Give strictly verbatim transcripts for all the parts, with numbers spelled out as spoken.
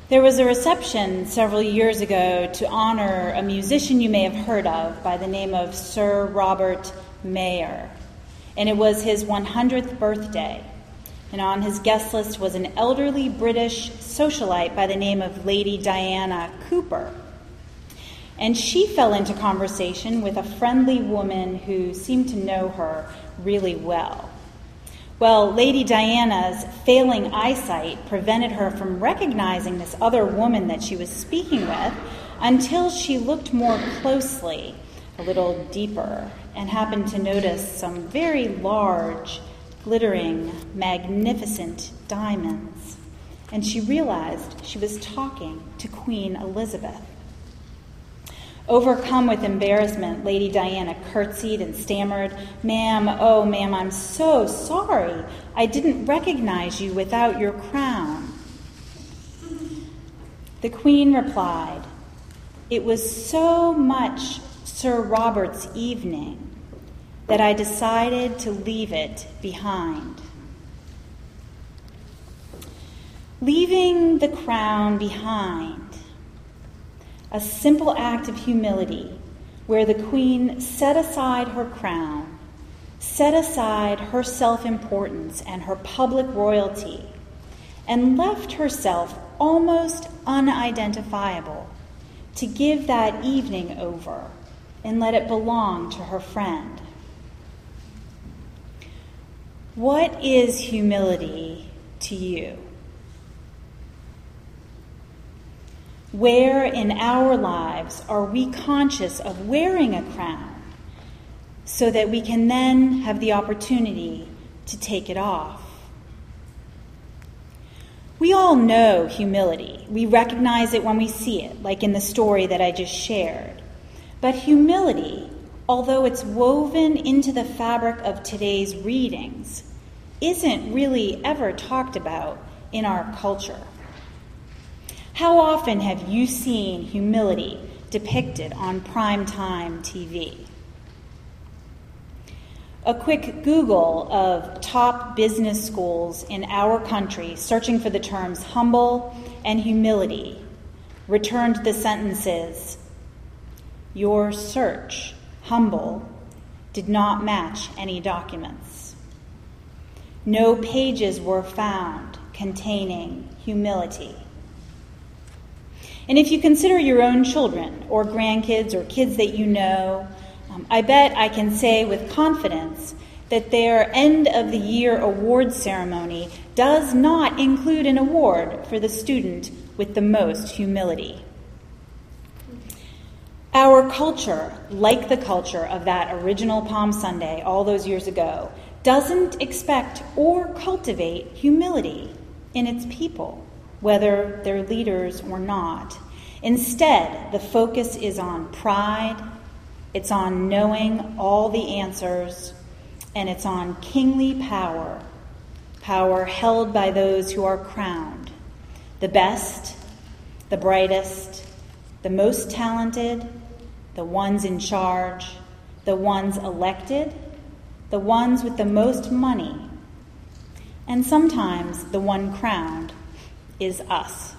There was a reception several years ago to honor a musician you may have heard of by the name of Sir Robert Mayer, and it was his one hundredth birthday. And on his guest list was an elderly British socialite by the name of Lady Diana Cooper. And she fell into conversation with a friendly woman who seemed to know her really well. Well, Lady Diana's failing eyesight prevented her from recognizing this other woman that she was speaking with until she looked more closely, a little deeper, and happened to notice some very large, glittering, magnificent diamonds. And she realized she was talking to Queen Elizabeth. Overcome with embarrassment, Lady Diana curtsied and stammered, "Ma'am, oh, ma'am, I'm so sorry. I didn't recognize you without your crown." The Queen replied, "It was so much Sir Robert's evening that I decided to leave it behind." Leaving the crown behind. A simple act of humility where the Queen set aside her crown, set aside her self-importance and her public royalty, and left herself almost unidentifiable to give that evening over and let it belong to her friend. What is humility to you? Where in our lives are we conscious of wearing a crown so that we can then have the opportunity to take it off? We all know humility. We recognize it when we see it, like in the story that I just shared. But humility, although it's woven into the fabric of today's readings, isn't really ever talked about in our culture. How often have you seen humility depicted on primetime T V? A quick Google of top business schools in our country searching for the terms humble and humility returned the sentences, "Your search, humble, did not match any documents. No pages were found containing humility." And if you consider your own children or grandkids or kids that you know, um, I bet I can say with confidence that their end-of-the-year award ceremony does not include an award for the student with the most humility. Our culture, like the culture of that original Palm Sunday all those years ago, doesn't expect or cultivate humility in its people, whether they're leaders or not. Instead, the focus is on pride, it's on knowing all the answers, and it's on kingly power, power held by those who are crowned, the best, the brightest, the most talented, the ones in charge, the ones elected, the ones with the most money, and sometimes the one crowned is us.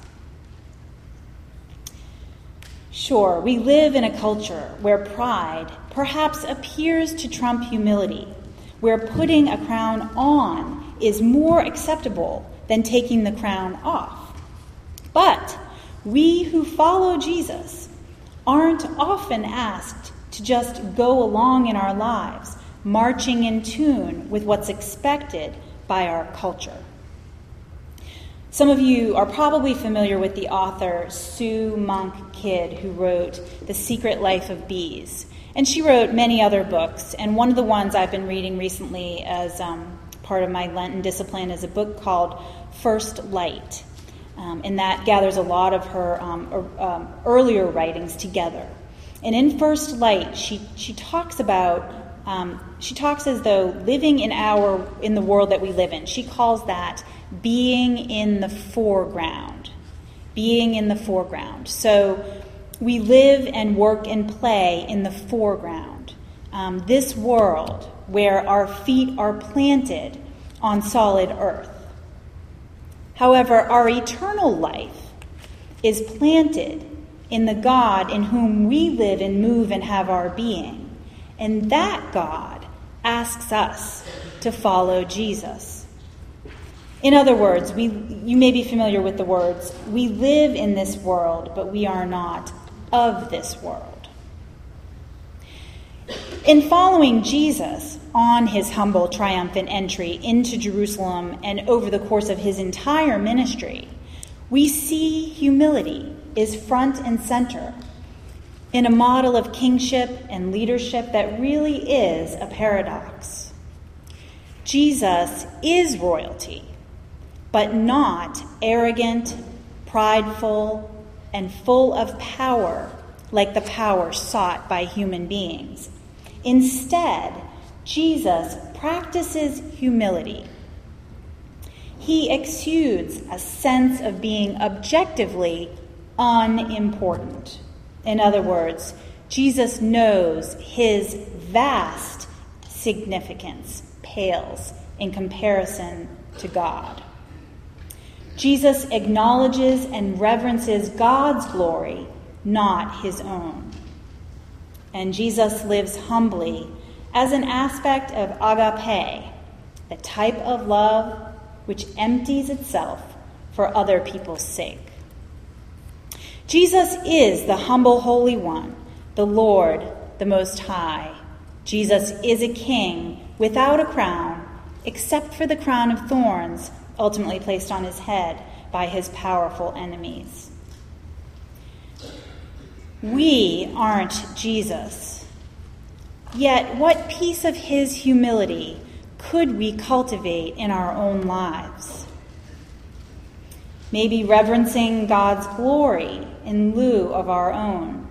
Sure, we live in a culture where pride perhaps appears to trump humility, where putting a crown on is more acceptable than taking the crown off. But we who follow Jesus aren't often asked to just go along in our lives, marching in tune with what's expected by our culture. Some of you are probably familiar with the author Sue Monk Kidd, who wrote The Secret Life of Bees. And she wrote many other books, and one of the ones I've been reading recently as um, part of my Lenten discipline is a book called First Light. Um, and that gathers a lot of her um, er, um, earlier writings together. And in First Light, she she talks about um, she talks as though living in our in the world that we live in. She calls that being in the foreground, being in the foreground. So we live and work and play in the foreground. Um, this world where our feet are planted on solid earth. However, our eternal life, is planted in the God in whom we live and move and have our being. And that God asks us to follow Jesus. In other words, we you may be familiar with the words, we live in this world, but we are not of this world. In following Jesus on his humble, triumphant entry into Jerusalem and over the course of his entire ministry, we see humility is front and center in a model of kingship and leadership that really is a paradox. Jesus is royalty, but not arrogant, prideful, and full of power like the power sought by human beings. Instead, Jesus practices humility. He exudes a sense of being objectively unimportant. In other words, Jesus knows his vast significance pales in comparison to God. Jesus acknowledges and reverences God's glory, not his own. And Jesus lives humbly as an aspect of agape, the type of love which empties itself for other people's sake. Jesus is the humble Holy One, the Lord, the Most High. Jesus is a king without a crown, except for the crown of thorns ultimately placed on his head by his powerful enemies. We aren't Jesus. Yet what piece of his humility could we cultivate in our own lives? Maybe reverencing God's glory in lieu of our own.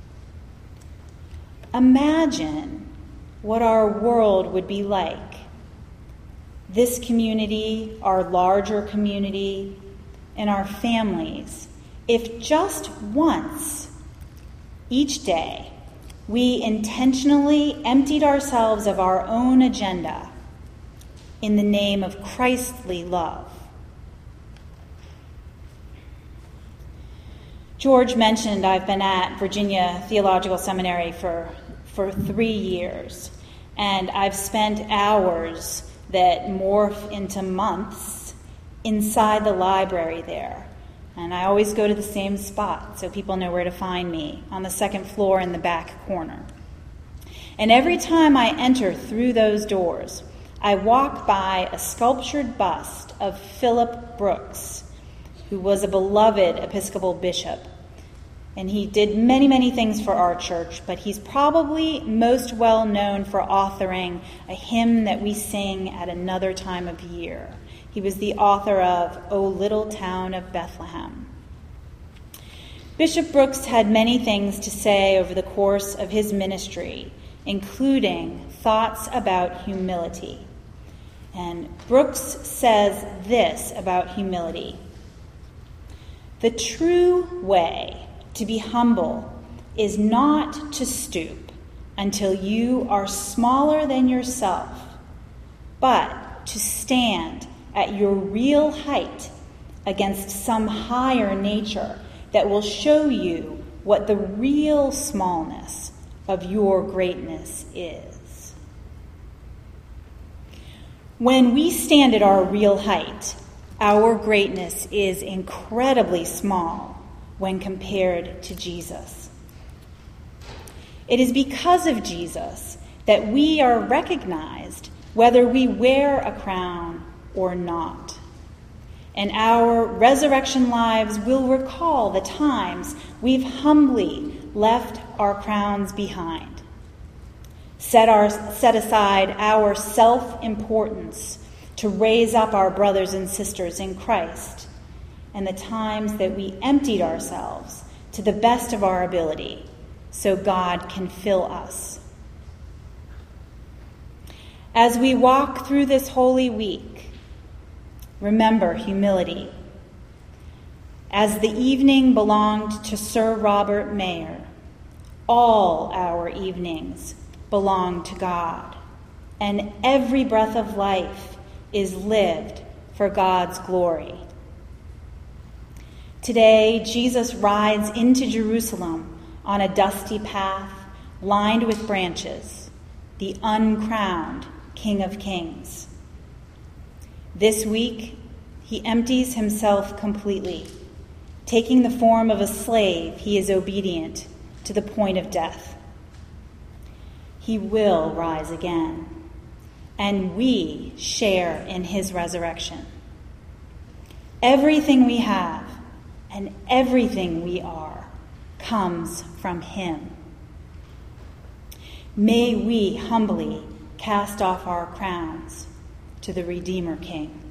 Imagine what our world would be like. This community, our larger community, and our families, if just once each day we intentionally emptied ourselves of our own agenda in the name of Christly love. George mentioned I've been at Virginia Theological Seminary for, for three years, and I've spent hours that morph into months inside the library there. And I always go to the same spot so people know where to find me, on the second floor in the back corner. And every time I enter through those doors, I walk by a sculptured bust of Philip Brooks, who was a beloved Episcopal bishop. And he did many, many things for our church, but he's probably most well known for authoring a hymn that we sing at another time of year. He was the author of O Little Town of Bethlehem. Bishop Brooks had many things to say over the course of his ministry, including thoughts about humility. And Brooks says this about humility: the true way to be humble is not to stoop until you are smaller than yourself, but to stand at your real height against some higher nature that will show you what the real smallness of your greatness is. When we stand at our real height, our greatness is incredibly small when compared to Jesus. It is because of Jesus that we are recognized whether we wear a crown or not. And our resurrection lives will recall the times we've humbly left our crowns behind, set, our, set aside our self-importance to raise up our brothers and sisters in Christ, and the times that we emptied ourselves to the best of our ability so God can fill us. As we walk through this Holy Week, remember humility. As the evening belonged to Sir Robert Mayer, all our evenings belong to God, and every breath of life is lived for God's glory. Today, Jesus rides into Jerusalem on a dusty path lined with branches, the uncrowned King of Kings. This week, he empties himself completely. Taking the form of a slave, he is obedient to the point of death. He will rise again, and we share in his resurrection. Everything we have and everything we are comes from him. May we humbly cast off our crowns to the Redeemer King.